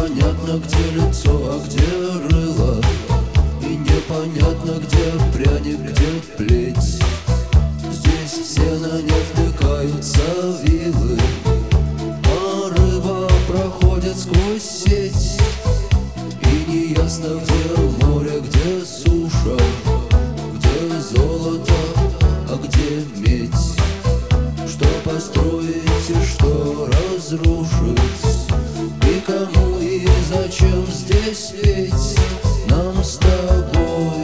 непонятно, где лицо, а где рыло, и непонятно, где пряник, где плеть. Здесь все на нефть втыкаются вилы, а рыба проходит сквозь сеть. И неясно, где море, где суша, где золото, а где медь. Что построить и что разрушить, и кому и зачем здесь петь нам с тобой?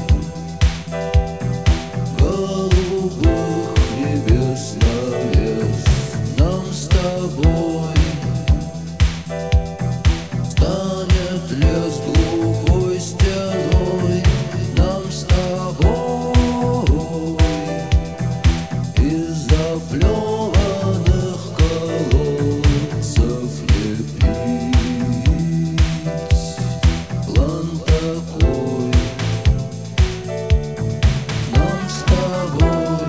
Голубых небес навес нам с тобой. Станет лес глухой стеной нам с тобой. Из заплеванных колодцев не пить. План такой нам с тобой.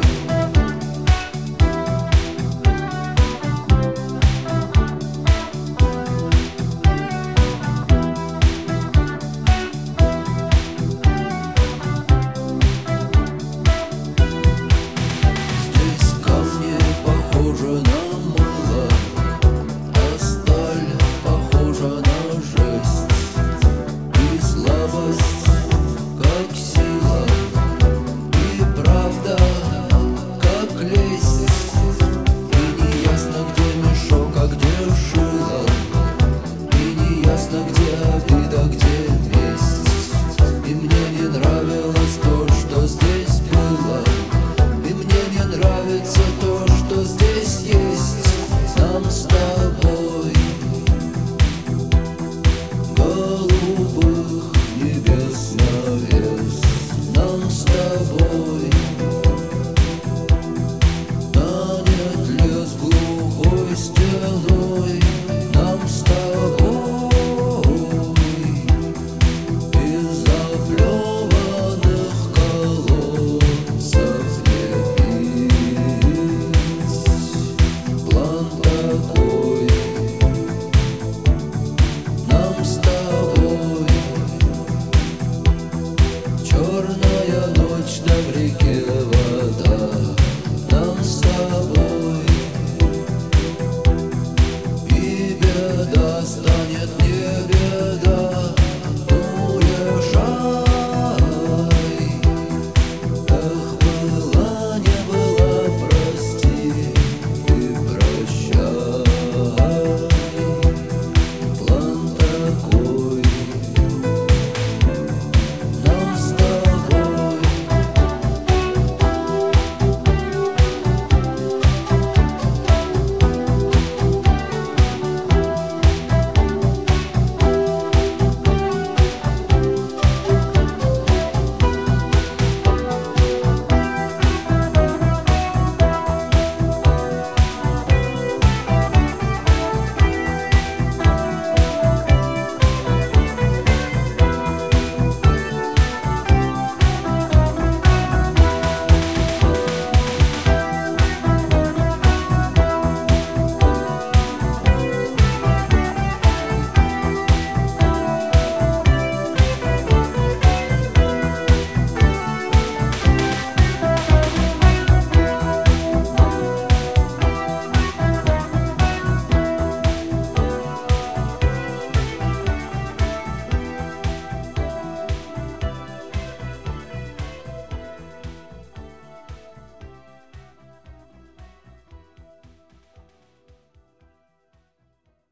Здесь камни похожи на мыло, а сталь похожа на жесть. И слабость, как сила, и правда, как лесть. И неясно, где мешок, а где шило, и неясно, где обида, где месть. И мне не нравилось то, что здесь было, и мне не нравится то, что здесь есть нам с тобой. Голубых небес навес нам с тобой. Станет лес глухой стеной нам с тобой. Из заплеванных колодцев не пить. План такой